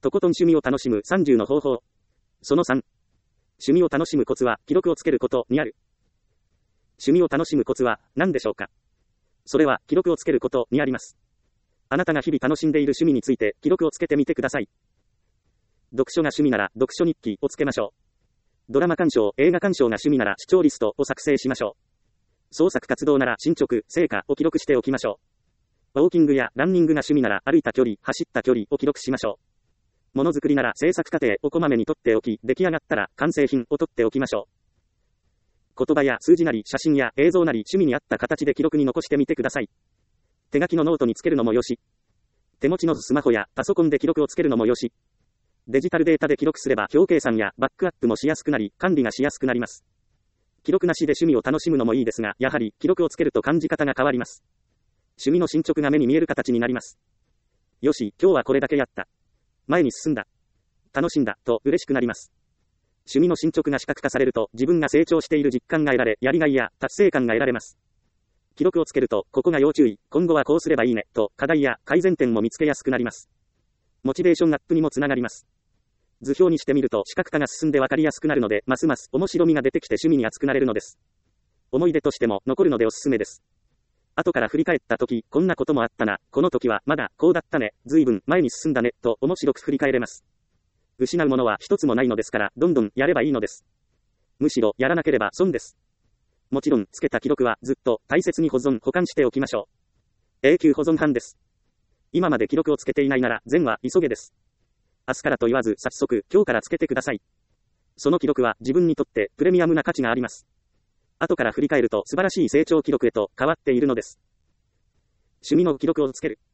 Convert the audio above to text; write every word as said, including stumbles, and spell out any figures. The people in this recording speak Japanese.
とことん趣味を楽しむさんじゅうの方法。そのさん。趣味を楽しむコツは記録をつけることにある。趣味を楽しむコツは何でしょうか。それは記録をつけることにあります。あなたが日々楽しんでいる趣味について記録をつけてみてください。読書が趣味なら読書日記をつけましょう。ドラマ鑑賞、映画鑑賞が趣味なら視聴リストを作成しましょう。創作活動なら進捗、成果を記録しておきましょう。ウォーキングやランニングが趣味なら歩いた距離、走った距離を記録しましょう。ものづくりなら制作過程をこまめに撮っておき、出来上がったら完成品を撮っておきましょう。言葉や数字なり写真や映像なり趣味に合った形で記録に残してみてください。手書きのノートにつけるのもよし。手持ちのスマホやパソコンで記録をつけるのもよし。デジタルデータで記録すれば表計算やバックアップもしやすくなり、管理がしやすくなります。記録なしで趣味を楽しむのもいいですが、やはり記録をつけると感じ方が変わります。趣味の進捗が目に見える形になります。よし、今日はこれだけやった。前に進んだ。楽しんだ、と嬉しくなります。趣味の進捗が視覚化されると、自分が成長している実感が得られ、やりがいや達成感が得られます。記録をつけると、ここが要注意、今後はこうすればいいね、と課題や改善点も見つけやすくなります。モチベーションアップにもつながります。図表にしてみると視覚化が進んでわかりやすくなるので、ますます面白みが出てきて趣味に熱くなれるのです。思い出としても残るのでおすすめです。後から振り返った時、こんなこともあったな、この時はまだこうだったね、ずいぶん前に進んだね、と面白く振り返れます。失うものは一つもないのですから、どんどんやればいいのです。むしろやらなければ損です。もちろん、つけた記録はずっと大切に保存、保管しておきましょう。永久保存版です。今まで記録をつけていないなら、善は急げです。明日からと言わず、早速、今日からつけてください。その記録は自分にとってプレミアムな価値があります。後から振り返ると素晴らしい成長記録へと変わっているのです。趣味の記録をつける。